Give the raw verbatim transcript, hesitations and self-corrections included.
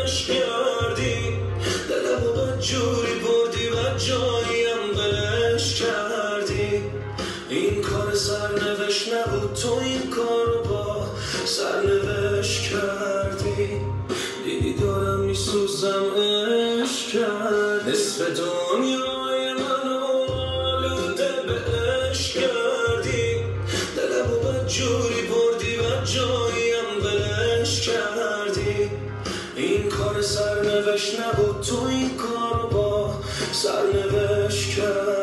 عشق کردی، دلمو بدجوری بردی و جاییم بلش کردی. این کار سرنوشت نبود، تو این کارو با سرنوشت کردی. دیدی دارم میسوزم عشق کرد، نصف دنیای منو آلوده به عشق کردی. دلمو بدجوری بردی و جاییم بلش کردی. این کار سرنوشت نبود، تو این کارو با سرنوشت کردی.